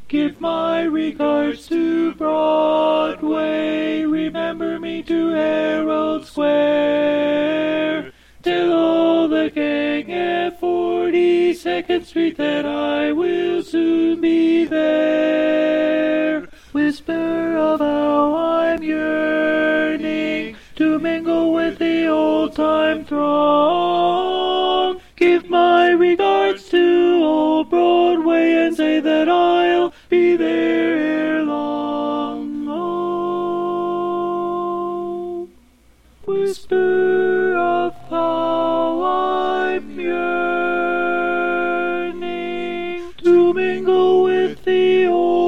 Give my regards to Broadway. Remember me to Herald Square. Tell all the gang at 42nd Street that I will soon be there. Whisper of how I'm yearning to mingle with the old-time throng. Give my regards to old Broadway and say that I'll be there ere long. Oh, whisper of how I'm yearning to mingle with the old